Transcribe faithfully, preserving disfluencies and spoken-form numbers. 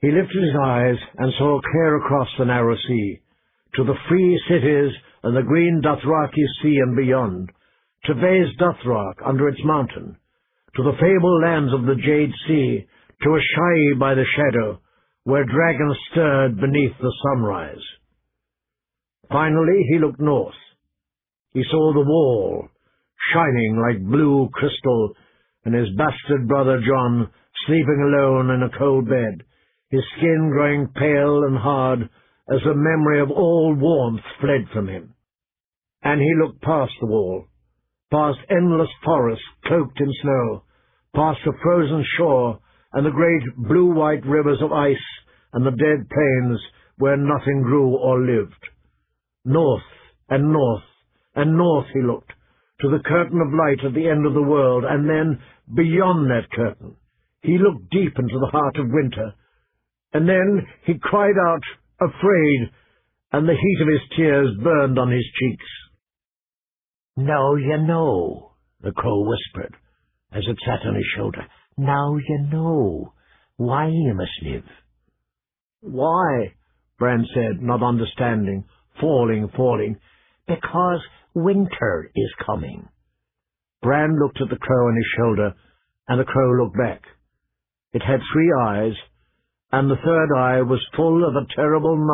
He lifted his eyes and saw clear across the narrow sea, to the free cities and the green Dothraki sea and beyond, to Vase Dothrak under its mountain, to the fabled lands of the Jade Sea, to Ashai by the shadow, where dragons stirred beneath the sunrise. Finally he looked north. He saw the wall, shining like blue crystal, and his bastard brother Jon sleeping alone in a cold bed, his skin growing pale and hard as the memory of all warmth fled from him. And he looked past the wall, past endless forests cloaked in snow, past the frozen shore and the great blue-white rivers of ice and the dead plains where nothing grew or lived. North and north and north he looked, to the curtain of light at the end of the world, and then, beyond that curtain, he looked deep into the heart of winter, and then he cried out, afraid, and the heat of his tears burned on his cheeks. "Now you know," the crow whispered, as it sat on his shoulder. "Now you know why you must live." "Why?" Bran said, not understanding, falling, falling. "Because winter is coming." Bran looked at the crow on his shoulder, and the crow looked back. It had three eyes, and the third eye was full of a terrible